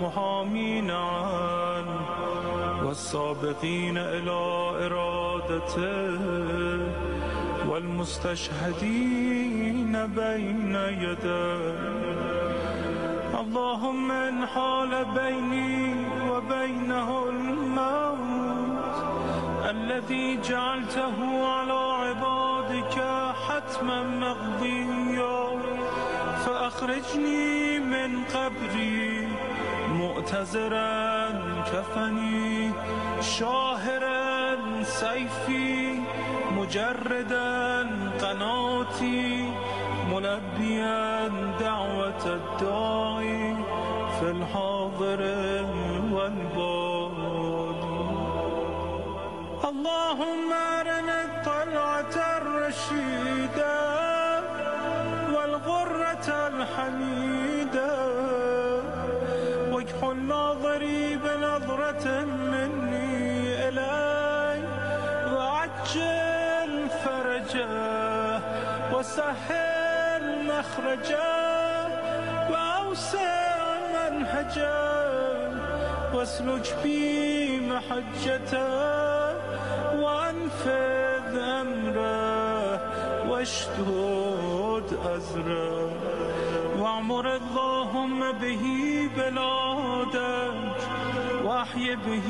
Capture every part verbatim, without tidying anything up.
والمحامين عنه والسابقين إلى إرادته والمستشهدين بين يديه. اللهم إن حال بيني وبينه الموت الذي جعلته على عبادك حتما مقضيا فأخرجني من قبري مؤتزرا كفني شاهرا سيفي مجردا قناتي ملبيا دعوة الداعي في الحاضر والباد. اللهم أرنا الطلعة الرشيدة والغرة الحميدة واكحل ناظري بنظرة مني إلي وعجل فرجه وسهل مخرجه وأوسع منهجه واسلج بي محجته وأنفذ أمره واشدد أزره واعمر اللهم به بلادك واحي به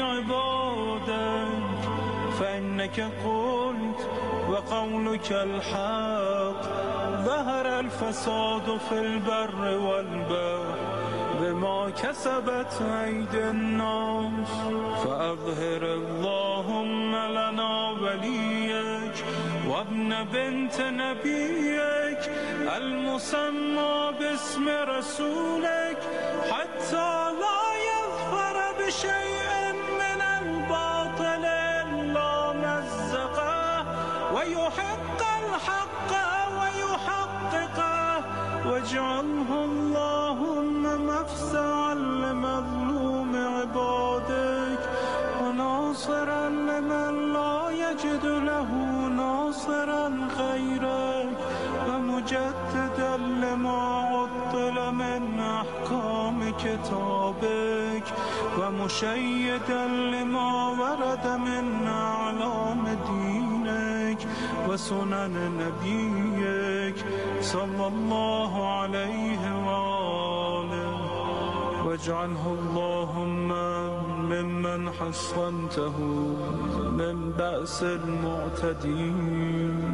عبادك فإنك قلت وقولك الحق ظهر الفساد في البر والبحر بما كسبت أيدي الناس فأظهر اللهم لنا وليك وابن بنت نبيك المسمى باسم رسولك حتى لا يظفر بشيء من الباطل إلا مزقه ويحق الحق ويحققه واجعله اللهم مفزعا لمظلوم عبادك وناصرا لمن لا يجد له ناصرا غيرك ومجددا لما عطل من أحكام كتابك ومشيدا لما ورد من أعلام دينك وسنن نبيك صلى الله عليه وآله واجعله اللهم ممن حصنته من بأس المعتدين.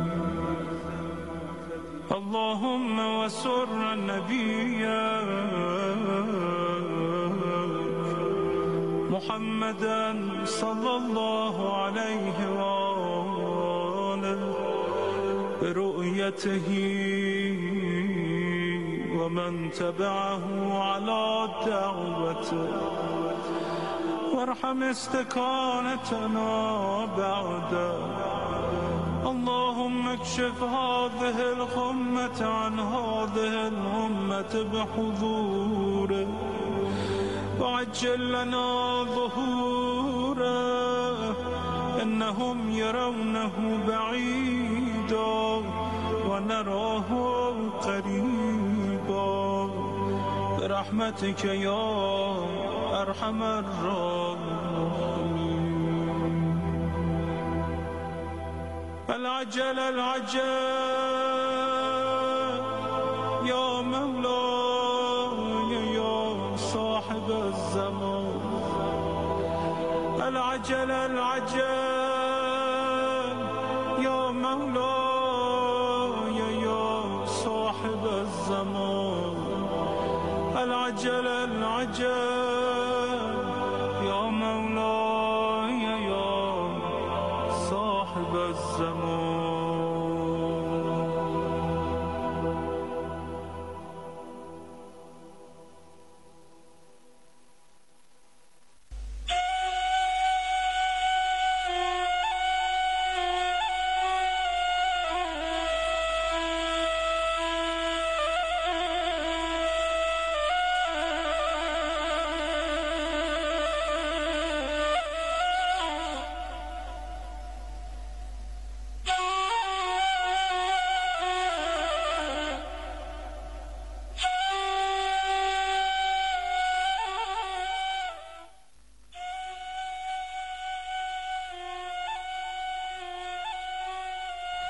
اللهم وسر نبيك محمدا صلى الله عليه وآله برؤيته ومن تبعه على دعوته وارحم استكانتنا بعده. اللهم اكشف هذه الغمة عن هذه الأمة بحضوره وعجل لنا ظهوره إنهم يرونه بعيدا ونراه قريبا برحمتك يا أرحم الراحمين. العجل العجل يا مولاي يا صاحب الزمان العجل العجل يا مولاي يا صاحب الزمان العجل العجل يا مولاي يا صاحب الزمان.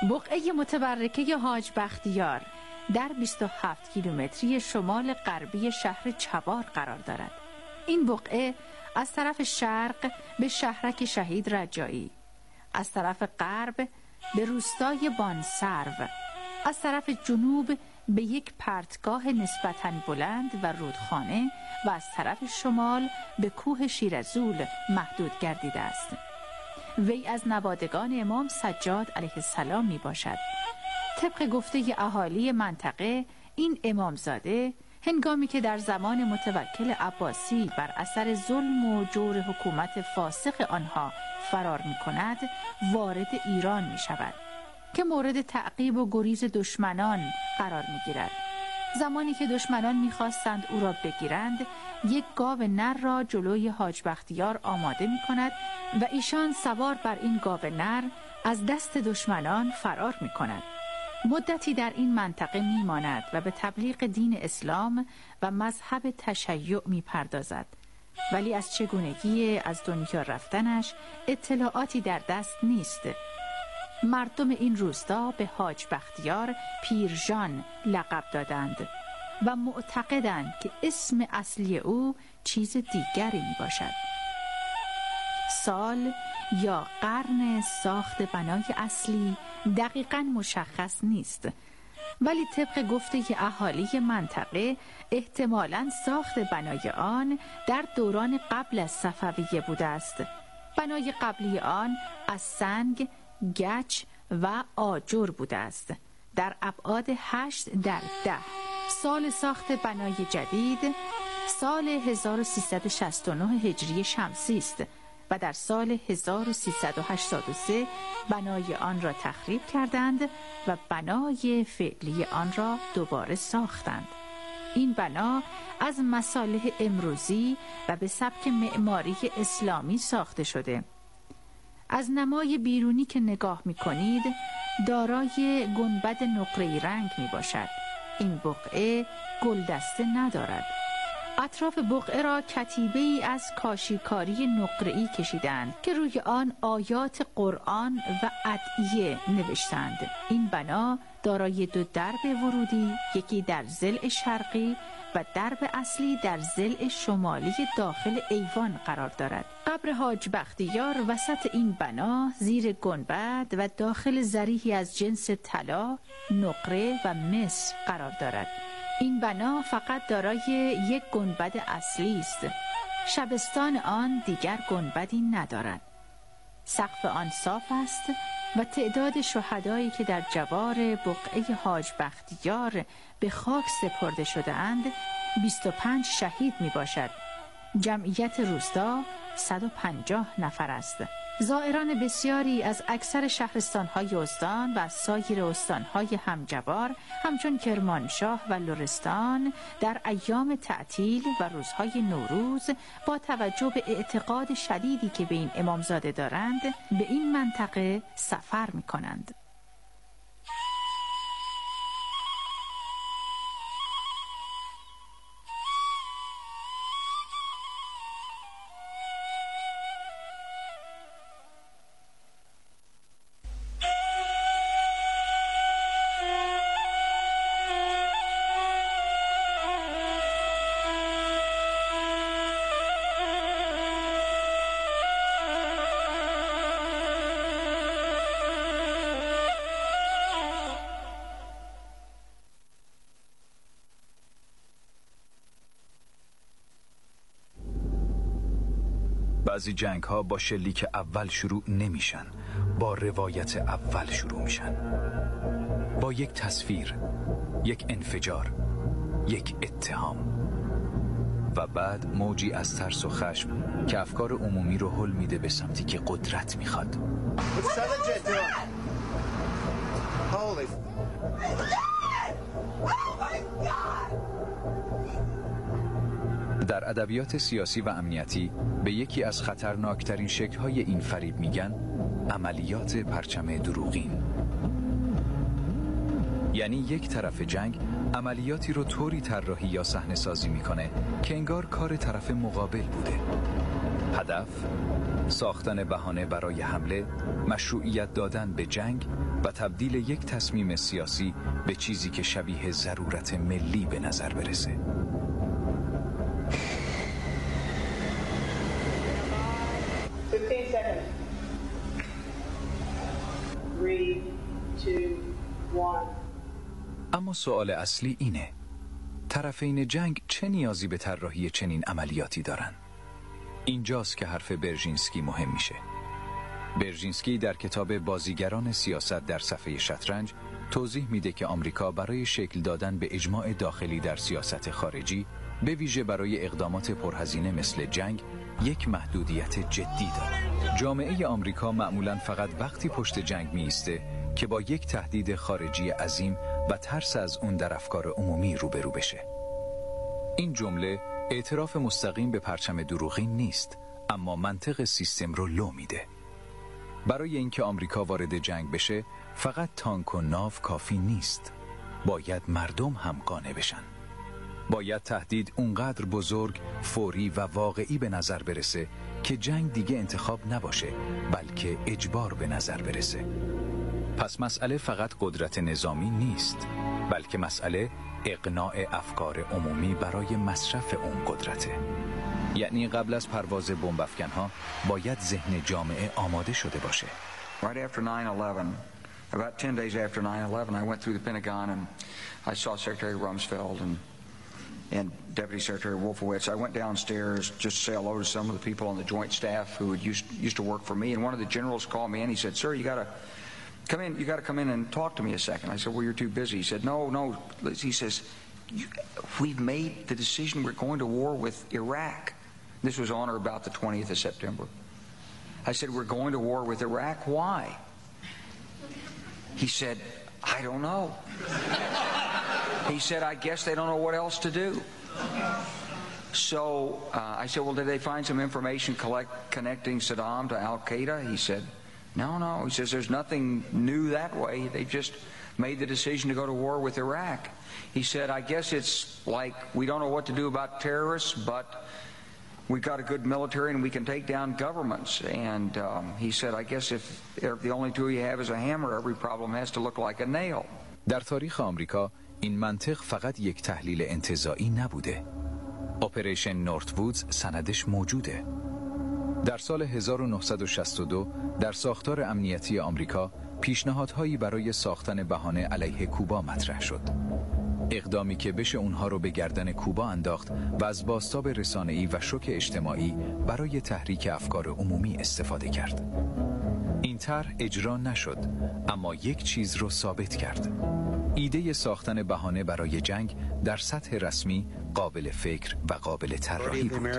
بقعه متبرکه حاج بختیار در بیست و هفت کیلومتری شمال غربی شهر چبار قرار دارد. این بقعه از طرف شرق به شهرک شهید رجایی، از طرف غرب به روستای بانسرو، از طرف جنوب به یک پرتگاه نسبتاً بلند و رودخانه و از طرف شمال به کوه شیرزول محدود گردیده است. وی از نوادگان امام سجاد علیه السلام می باشد. طبق گفته اهالی منطقه، این امامزاده هنگامی که در زمان متوکل عباسی بر اثر ظلم و جور حکومت فاسق آنها فرار می کند، وارد ایران می شود که مورد تعقیب و گریز دشمنان قرار می گیرد. زمانی که دشمنان می خواستند او را بگیرند، یک گاو نر را جلوی حاج بختیار آماده می کند و ایشان سوار بر این گاو نر از دست دشمنان فرار می کند. مدتی در این منطقه می ماند و به تبلیغ دین اسلام و مذهب تشیع می پردازد، ولی از چگونگی از دنیا رفتنش اطلاعاتی در دست نیست. مردم این روستا به حاج بختیار پیرژان لقب دادند و معتقدند که اسم اصلی او چیز دیگری می باشد. سال یا قرن ساخت بنای اصلی دقیقاً مشخص نیست، ولی طبق گفته اهالی منطقه احتمالاً ساخت بنای آن در دوران قبل از صفویه بوده است. بنای قبلی آن از سنگ، گچ و آجر بوده است. در ابعاد هشت در ده. سال ساخت بنای جدید سال هزار و سیصد و شصت و نه هجری شمسی است و در سال هزار و سیصد و هشتاد و سه بنای آن را تخریب کردند و بنای فعلی آن را دوباره ساختند. این بنا از مصالح امروزی و به سبک معماری اسلامی ساخته شده. از نمای بیرونی که نگاه می کنید دارای گنبد نقره‌ای رنگ می باشد. این بقعه گلدسته ندارد. اطراف بقعه را کتیبه‌ای از کاشیکاری نقره‌ای کشیدند که روی آن آیات قرآن و ادعیه نوشتند. این بنا دارای دو درب ورودی، یکی در ضلع شرقی و درب اصلی در ضلع شمالی داخل ایوان قرار دارد. قبر حاج بختیار وسط این بنا زیر گنبد و داخل ضریحی از جنس طلا، نقره و مس قرار دارد. این بنا فقط دارای یک گنبد اصلی است. شبستان آن دیگر گنبدی ندارد. سقف آن صاف است و تعداد شهدایی که در جوار بقعه حاج بختیار به خاک سپرده شده اند بیست و پنج شهید می باشد. جمعیت روستا صد و پنجاه نفر است. زائران بسیاری از اکثر شهرستان‌های استان و از سایر استان‌های همجوار همچون کرمانشاه و لرستان در ایام تعطیل و روزهای نوروز با توجه به اعتقاد شدیدی که به این امامزاده دارند به این منطقه سفر می‌کنند. بعضی جنگ ها با شلیک اول شروع نمیشن، با روایت اول شروع میشن، با یک تصویر، یک انفجار، یک اتهام و بعد موجی از ترس و خشم که افکار عمومی رو هل میده به سمتی که قدرت میخواد. در ادبیات سیاسی و امنیتی به یکی از خطرناکترین شکل‌های این فریب میگن عملیات پرچم دروغین. یعنی یک طرف جنگ عملیاتی رو طوری طراحی یا صحنه سازی میکنه که انگار کار طرف مقابل بوده. هدف ساختن بهانه برای حمله، مشروعیت دادن به جنگ و تبدیل یک تصمیم سیاسی به چیزی که شبیه ضرورت ملی به نظر برسه. اما سوال اصلی اینه: طرفین جنگ چه نیازی به طراحی چنین عملیاتی دارن؟ اینجاست که حرف برژینسکی مهم میشه. برژینسکی در کتاب بازیگران سیاست در صفحه شطرنج توضیح میده که آمریکا برای شکل دادن به اجماع داخلی در سیاست خارجی، به ویژه برای اقدامات پرهزینه مثل جنگ، یک محدودیت جدی داره. جامعه آمریکا معمولاً فقط وقتی پشت جنگ میایسته که با یک تهدید خارجی عظیم و ترس از اون در افکار عمومی روبرو بشه. این جمله اعتراف مستقیم به پرچم دروغین نیست، اما منطق سیستم رو لو میده. برای اینکه آمریکا وارد جنگ بشه، فقط تانک و ناو کافی نیست. باید مردم هم قانع بشن. باید تهدید اونقدر بزرگ، فوری و واقعی به نظر برسه که جنگ دیگه انتخاب نباشه، بلکه اجبار به نظر برسه. پس مسئله فقط قدرت نظامی نیست، بلکه مسئله اقناع افکار عمومی برای مصرف اون قدرته. یعنی قبل از پرواز بمب افکن‌ها باید ذهن جامعه آماده شده باشه. Right after nine eleven, about ten days after nine eleven, I went through the Pentagon and I saw Secretary Rumsfeld and and Deputy Secretary Wolfowitz. I went downstairs just to say hello to some of the people on the Joint Staff who had used used to work for me, and one of the generals called me and he said, "Sir, you got to come in. You got to come in and talk to me a second." I said, "Well, you're too busy." He said, "No, no." He says, "We've made the decision. We're going to war with Iraq." This was on or about the twentieth of September. I said, "We're going to war with Iraq. Why?" He said, "I don't know." He said, "I guess they don't know what else to do." So uh, I said, "Well, did they find some information collect, connecting Saddam to Al-Qaeda?" He said, No, no. He says there's nothing new that way. They just made the decision to go to war with Iraq. He said, I guess it's like we don't know what to do about terrorists, but we've got a good military and we can take down governments. And um, he said, I guess if, if the only tool you have is a hammer, every problem has to look like a nail. در تاریخ آمریکا این منطق فقط یک تحلیل انتزاعی نبوده. اپریشن نورت وودز سندش موجوده. در سال هزار و نهصد و شصت و دو در ساختار امنیتی آمریکا پیشنهادهایی برای ساختن بهانه علیه کوبا مطرح شد. اقدامی که بشه اونها رو به گردن کوبا انداخت و از بازتاب رسانه‌ای و شوک اجتماعی برای تحریک افکار عمومی استفاده کرد. این طرح اجرا نشد، اما یک چیز رو ثابت کرد. ایده ساختن بهانه برای جنگ در سطح رسمی قابل فکر و قابل طراحی بود.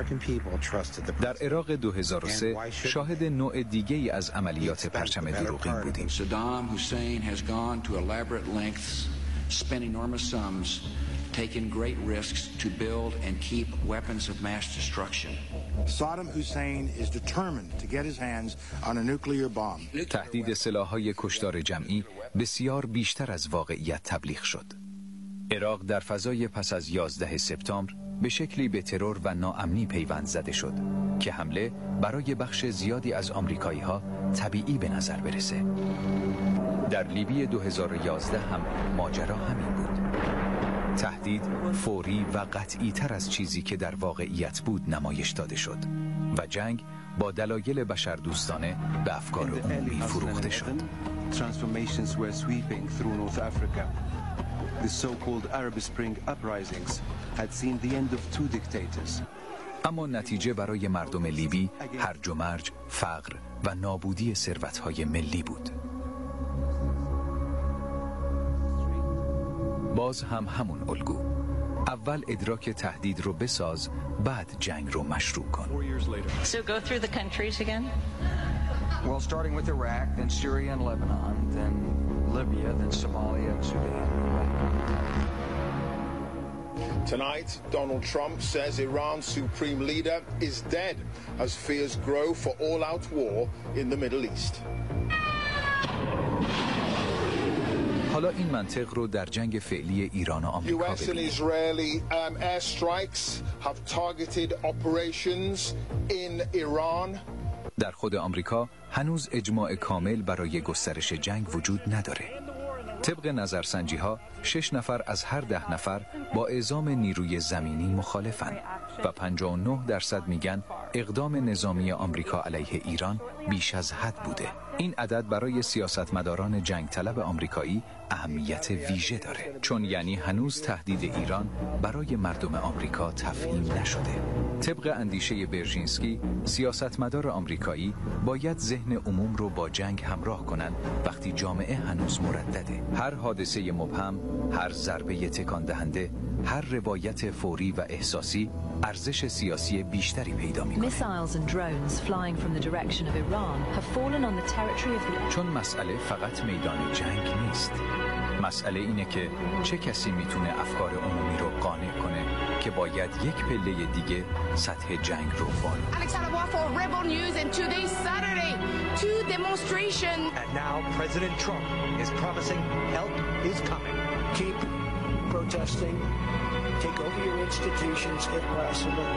در عراق دو هزار و سه شاهد نوع دیگه‌ای از عملیات پرچم دروغین بودیم. Saddam Hussein has gone to elaborate lengths, spent enormous sums, taken great risks to build and keep weapons of mass destruction. Saddam Hussein is determined to get his hands on a nuclear bomb. تهدید سلاح‌های کشتار جمعی بسیار بیشتر از واقعیت تبلیغ شد. عراق در فضای پس از یازده سپتامبر به شکلی به ترور و ناامنی پیوند زده شد که حمله برای بخش زیادی از آمریکایی‌ها طبیعی به نظر برسه. در لیبی دو هزار و یازده هم ماجرا همین بود. تهدید فوری و قطعی تر از چیزی که در واقعیت بود نمایش داده شد و جنگ با دلایل بشردوستانه به افکار عمومی فروخته شد. Transformations were sweeping through North Africa. The so-called Arab Spring uprisings had seen the end of two dictators. اما نتیجه برای مردم لیبی هرج و مرج، فقر و نابودی ثروت‌های ملی بود. باز هم همون الگو. اول ادراک تهدید رو بساز، بعد جنگ رو مشروع کن. So go through the countries again. Well, starting with Iraq, then Syria and Lebanon, then Libya, then Somalia and Sudan. Tonight, Donald Trump says Iran's supreme leader is dead as fears grow for all-out war in the Middle East. حالا این منطق رو در جنگ فعلی ایران و آمریکا U S and ببینید. Israeli um, airstrikes have targeted operations in Iran. در خود آمریکا هنوز اجماع کامل برای گسترش جنگ وجود نداره. طبق نظرسنجی ها شش نفر از هر ده نفر با اعزام نیروی زمینی مخالفن و پنجاه و نه درصد میگن اقدام نظامی آمریکا علیه ایران بیش از حد بوده. این عدد برای سیاستمداران جنگ طلب آمریکایی اهمیت ویژه داره، چون یعنی هنوز تهدید ایران برای مردم آمریکا تفهیم نشده. طبق اندیشه برژینسکی، سیاستمدار آمریکایی باید ذهن عموم رو با جنگ همراه کنن وقتی جامعه هنوز مردده. هر حادثه مبهم، هر ضربه تکان دهنده، هر روایت فوری و احساسی ارزش سیاسی بیشتری پیدا می‌کنه. چون مسئله فقط میدان جنگ نیست. مسئله اینه که چه کسی میتونه افکار عمومی رو قانع کنه که باید یک پله دیگه سطح جنگ رو بالا. Alexander Waffle, Rebel News, and today Saturday, two demonstration. And now President Trump is promising help is coming. Keep protesting. Take over your institutions if possible.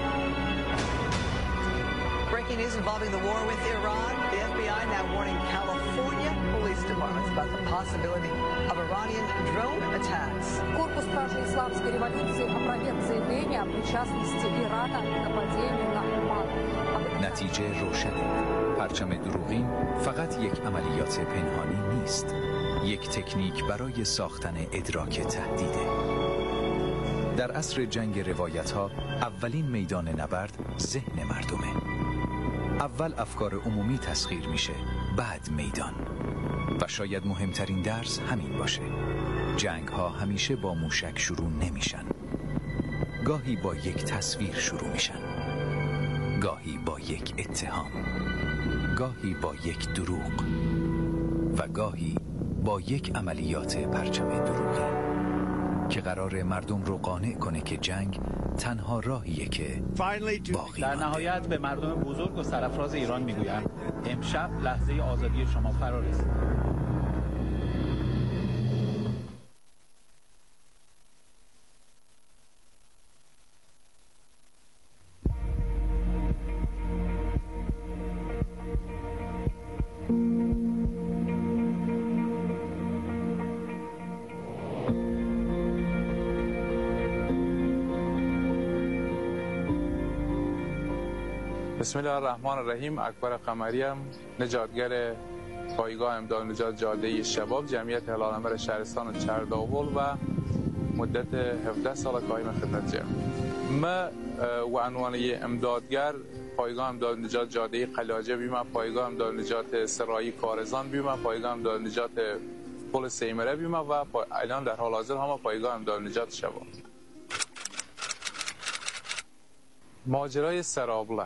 Breaking news involving the war with Iran. The F B I now warning California police departments about the possibility of Iranian drone attacks. Корпус стражей исламской революции опроверг заявление о причастности Ирана к нападению на Оман. نتیجه روشنه. پرچم دروغین فقط یک عملیات پنهانی نیست. یک تکنیک برای ساختن ادراک تهدیده. در عصر جنگ روایت‌ها اولین میدان نبرد ذهن مردمه. اول افکار عمومی تسخیر میشه، بعد میدان. و شاید مهمترین درس همین باشه. جنگ ها همیشه با موشک شروع نمیشن. گاهی با یک تصویر شروع میشن. گاهی با یک اتهام. گاهی با یک دروغ. و گاهی با یک عملیات پرچم دروغی که قرار مردم رو قانع کنه که جنگ تنها راهیه که باقی در نهایت به مردم بزرگ و سرفراز ایران میگویم امشب لحظه آزادی شما فرا رسید. بسم الله الرحمن الرحیم. اکبر قمریم، نجاتگر پایگاه امداد نجات جاده شباب جمعیت هلال احمر شهرستان چرداول و مدت هفده سال قایم خدمت جمع. ما و عنوان امدادگر پایگاه امداد نجات جاده قلاجه بیمه، پایگاه امداد نجات سرایی کارزان بیمه، پایگاه امداد نجات پل سیمره بیمه و الان در حال حاضر هم پایگاه امداد نجات شباب. ماجرای سرابله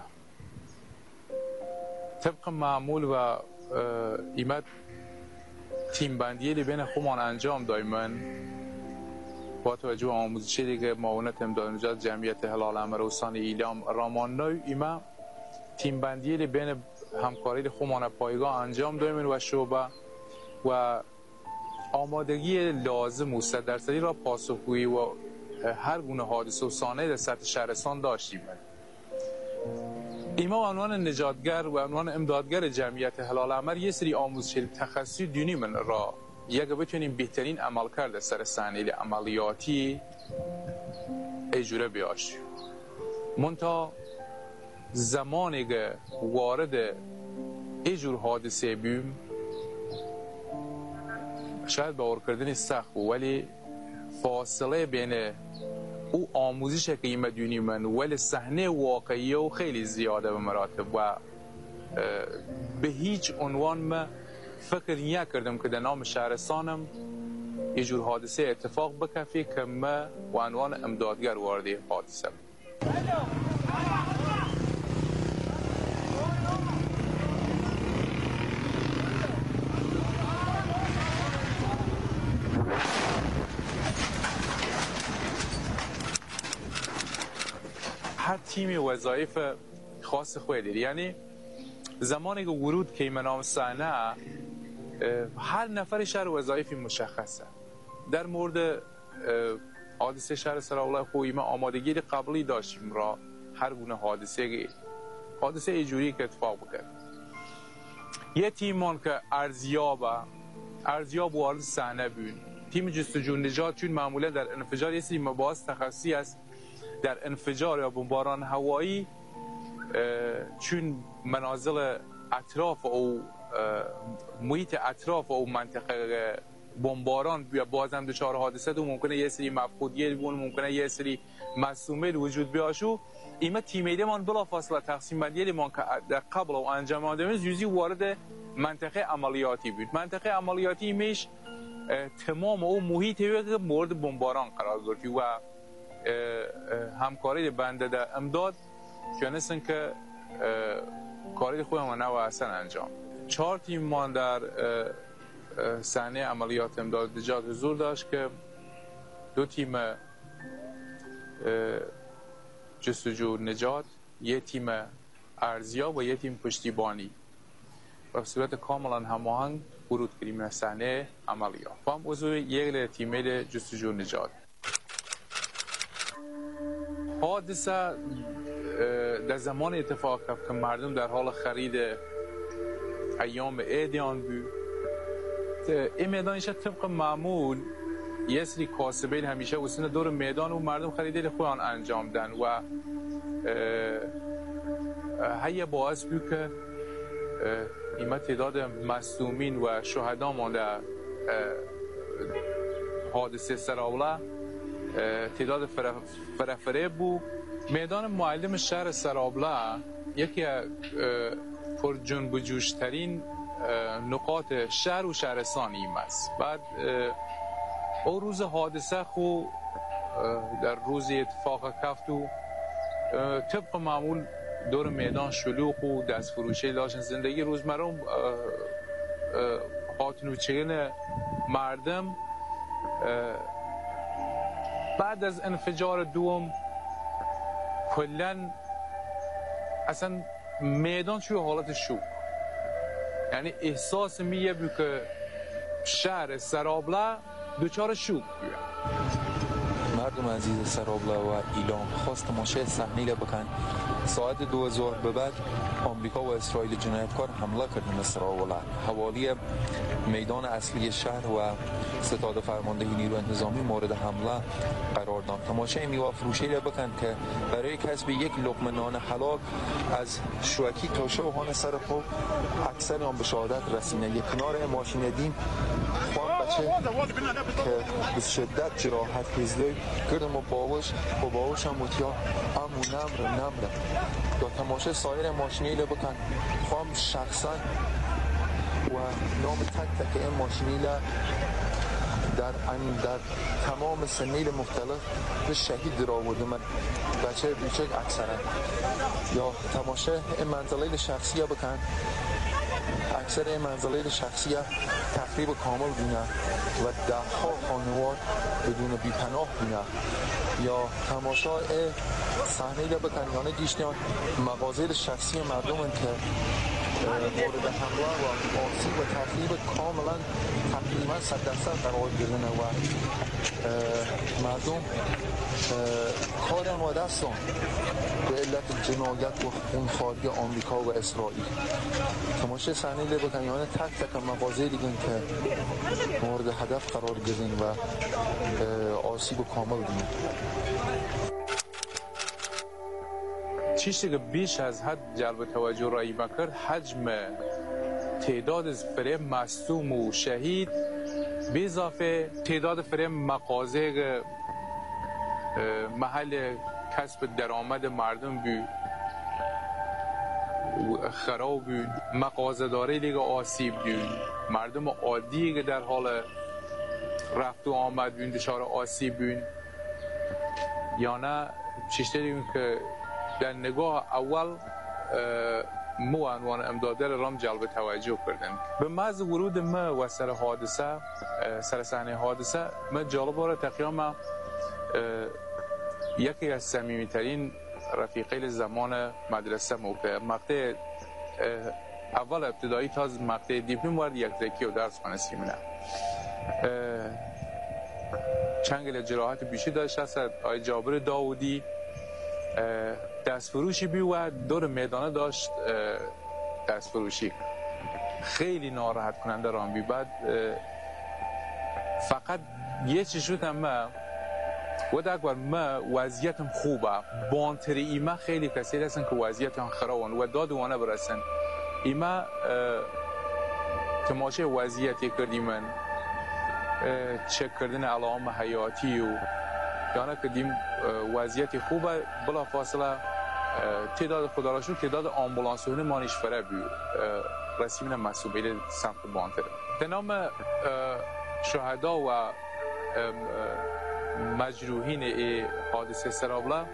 طبق معمول و ایمت تیم بندی لی بین خومان انجام دایمن با توجه آموزشی که معاونت امداد نجات جمعیت هلال احمر استان ایلام رامان نوی ایما تیم بندی لی بین همکاری خومان پایگاه انجام دایمن و شعبه و آمادگی لازم و صد درصدی را پاسخگویی و هر گونه حادثه و صحنه در سطح شهرستان داشتیم. ایما و عنوان نجاتگر و عنوان امدادگر جمعیت هلال احمر یه سری آموزش تخصصی دینی من را یک بتونیم بهترین عمل کرده سر صحنه عملیاتی اجوره بیاشیم. منتها زمانی که وارد اجور حادثه بیم شاید باور کردن سخت ولی فاصله بین او آموزش که ایمه دونی من ولی صحنه واقعی و خیلی زیاده به مراتب و به هیچ عنوان ما فکر نکردم که در نام شهرستانم یه جور حادثه اتفاق بکفی که ما و عنوان امدادگر وارد حادثه. هر تیمی وظایف خاص خود داره. یعنی زمانی که ورود که ایمنام صحنه هر نفرش هر وظایفی مشخصه. در مورد حادثه شهر سراوله خوی ما آمادگی قبلی داشتیم را هر گونه حادثه حادثه ایجوری که اتفاق بکرد. یه تیمان که ارزیاب ارزیاب وارد صحنه بود. تیم جستجو نجات چون معمولا در انفجار یه سری مباحث تخصصی است. در انفجار یا بمباران هوایی چون منازل اطراف او محیط اطراف او منطقه بمباران یا بازم دچار حادثه دو ممکنه یه سری مفقودیه بون ممکنه یه سری مصومه وجود بیاشو. ایما تیمیده من بلا فاصله تقسیم بندی من که در قبل و انجام دادن یوزی وارد منطقه عملیاتی بود. منطقه عملیاتی میش تمام او محیطی که مورد بمباران قرار گرفت و همکاری بنده در امداد تونستن که کاری خودم نو اصلا انجام. چهار تیم ما در صحنه عملیات امداد نجات حضور داشت که دو تیم جستجو نجات، یک تیم ارزیاب و یک تیم پشتیبانی و به صورت کاملا هماهنگ ورود کردیم در صحنه عملیات. هم عضو یک تیم جستجو نجات. حادثه در زمان اتفاق افتاد که مردم در حال خرید ایام عیدیان بود. این میدانش طبق معمول یه سری کاسبین همیشه وسط دور میدان و مردم خریده خودشان انجام دن و هی باعث بود که این تعداد مصدومین و شهدا مانده حادثه سراوله تعداد فرافره بود. میدان معلم شهر سراوله یکی پر جنب و جوش ترین نقاط شهر و شهرستان ایم است. بعد او روز حادثه خو در روز اتفاق کفت و طبق معمول دور میدان شلوغ و دست فروشی داشتن. زندگی روزمره خاطنوچگن مردم بعد از انفجار دوم کلن اصلا میدان توی حالت شوک، یعنی احساس میه بود که شهر سرابله دوچار شوک بیه. مردم عزیز سرابله و ایلام خواست تماشای صحنه را بکن. ساعت دو ظهر به بعد آمریکا و اسرائیل جنایتکار حمله کردن سرابله حوالی میدان اصلی شهر و ستاد فرماندهی نیروی انتظامی مورد حمله قرار داد. تماشای میوه فروشی را بکن که برای کسب یک لقمه نان حلال از شوکی تا شوهان سر خود اکثر آن به شهادت رسیدن. یک کنار ماشین دین خوان بچه که به شدت جراحت هزده کردم و باوش و باوش هم متیا امو نمره نمره یا تماشای سایر ماشینی را بکن. خوام شخصا و نام تک تک این ماشینی را در در تمام سنیل مختلف به شهید را آورده. من بچه بیچک اکثرا یا تماشای این منزله شخصی ها بکن. اکثر این منزله شخصی ها تخریب کامل بینه و ده ها خانوار بدون بیپناه بینه. یا تماشای صحنه را بکن یعنی گیشتیان مغازه شخصی مردم که مورد حمله و آسیب و تخریب کاملا تقریبا صد درصد قرار گرفته و مردم کار ما دستان به علت جنایت و خونخواری آمریکا و اسرائیل. تماشای صحنه لی بکن یعنی تک تک مغازه دیگه که مورد هدف قرار گرفتن و آسیب کامل دید. چیزی که بیش از حد جلب توجه رایی بکرد حجم تعداد فریم مصدوم و شهید به اضافه تعداد فریم مغازه محل کسب درآمد مردم بود خراب بود. مغازه داره دیگه آسیب بود. مردم عادی که در حال رفت و آمد بود دچار آسیب بود. یا نه چیزی دیگه که در نگاه اول مو عنوان امداده رام جلب توجه کردن. به محض ورود ما و سر حادثه سر صحنه حادثه ما جالب را تقریبا یکی از صمیمی‌ترین رفیقای زمان مدرسه موقع مقطع اول ابتدایی تا مقطع دیپلم وارد یک ذکی و درس خانه سیمینه چنگل جراحت بیشی داشت هست آی جابر داودی دست فروشی بی و دور میدانه داشت دست فروشی خیلی ناراحت کننده رام بی. بعد فقط یه چی شد ما و اکبر ما وضعیتم خوبه بانتری ایما خیلی کسی هستن که وضعیتم خرابن و دادوانه برسن ایما تماشه وضعیتی کردی من چک کردن علائم حیاتی و یعنی کردیم وضعیت خوبه بلا فاصله تعداد خدا را شکر تعداد آمبولانس ها مانیش فره بی رسیمین مسئولیت سمت بانتر به نام شهدا و مجروحین ای حادثه سرابلا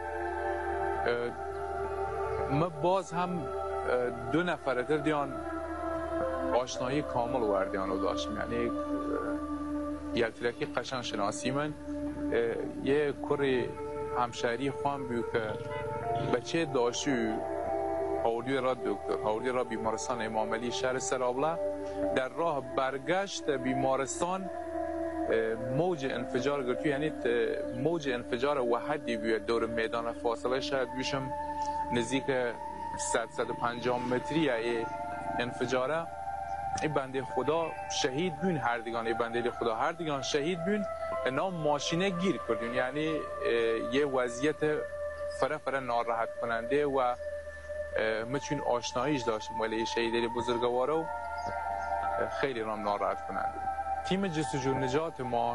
ما باز هم دو نفر در دیان آشنایی کامل وردیان رو داشتیم یعنی یلتلکی قشن شناسی من یه کره همشهری خوام بیو که بچه داشتی حولی را دکتر حولی را بیمارستان امام علی شهر سرابلا در راه برگشت بیمارستان موج انفجار گرفت یعنی موج انفجار وحدی بیاد دور میدان فاصله شاید بیشم نزدیک صد و پنجاه متری ای انفجاره این بنده خدا شهید بین هر دیگان ای بنده خدا هر دیگان شهید بین نام ماشینه گیر کردیم یعنی یه وضعیت فره فره ناراحت کننده و مچون آشناییش داشتیم ولی شهیدی بزرگوارو خیلی رام ناراحت کننده. تیم جستجو نجات ما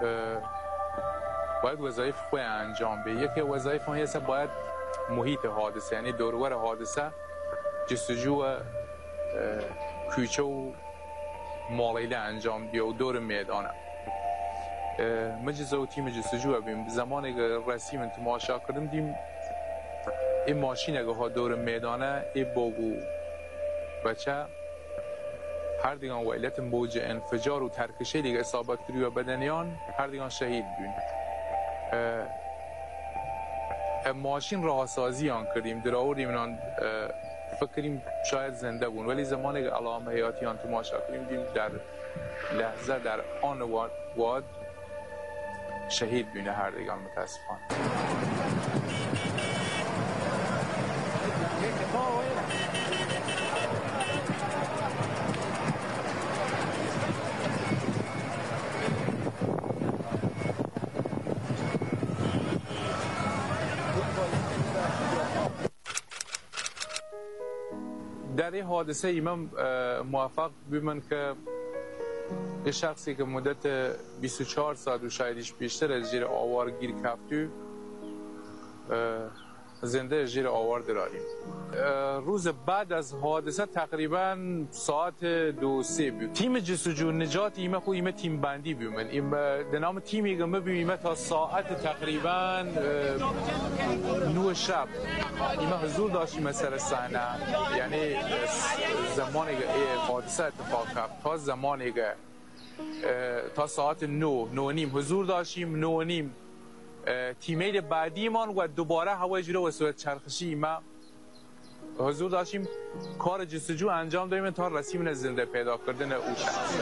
باید وظایف خواه انجام به یکی وظایف ما هست باید محیط حادثه یعنی دورور حادثه جستجو کوچه و مالیله انجام بیا و دور میدانه مجزه و تیم جستجو بیم زمانی که رسیم تماشا کردم دیم این ماشین اگه ها دور میدانه این باگو بچه هر دیگان ویلت موج انفجار و ترکشه دیگه اصابت کری و بدنیان هر دیگان شهید بین ماشین راه سازی آن کردیم در آوردیم اینان فکریم شاید زنده بون ولی زمانی که علائم حیاتی آن تماشا کردیم دیم در لحظه در آن واد, واد شهید بینه هر دیگان متاسفانه. در این حادثه ایمم موفق بیمن که یه شخصی که مدت بیست و چهار ساعت و شایدش بیشتر از زیر آوار گیر کفتو زنده زیر آوار دراریم. روز بعد از حادثه تقریبا ساعت دو سه بود. تیم جستجو نجات ایمه خو ایمه تیم بندی بیمن ایمه در نام تیمی که ما بیمه تا ساعت تقریبا نو شب ایمه حضور داشتیم سر صحنه یعنی زمانی که حادثه اتفاق کرد تا زمانی که تا ساعت نو نو نیم حضور داشتیم نو نیم تیمیل بعدیمان و دوباره هوای جلو و صورت چرخشی ما حضور داشتیم کار جستجو انجام دادیم تا رسیم زنده پیدا کردن او شخص.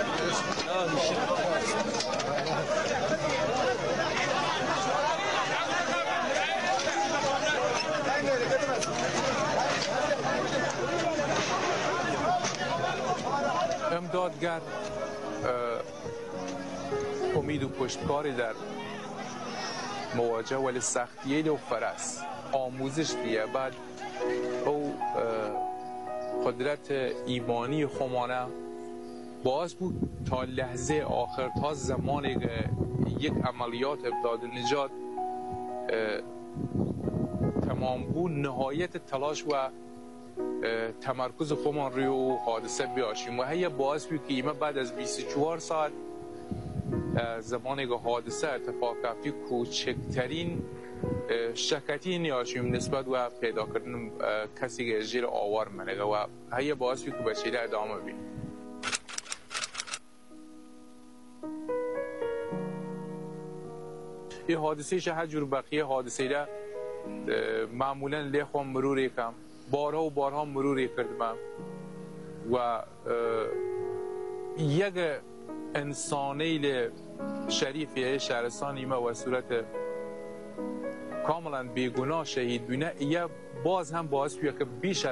امدادگر امید و پشتکاری در مواجه ولی سختیه و فرس آموزش دیه بعد او قدرت ایمانی خمانه باز بود تا لحظه آخر تا زمانی که یک عملیات ابداد نجات تمام بود نهایت تلاش و تمرکز خمان روی حادثه بیاشیم و هی باز بود که ایمه بعد از بیست و چهار ساعت زمانی که حادثه اتفاق کافی کوچکترین شکتی نیاشیم نسبت و پیدا کردن کسی که زیر آوار منه و هی باعث بود که بچه ادامه بید. این حادثه شه هر جور بقیه حادثه را معمولا لیخوام مروری کم بارها و بارها مروری کردم و یک انسانی شریفی شهرستان ما و صورت کاملا بیگناه شهید بینه، یه باز هم باعث بیه که بیش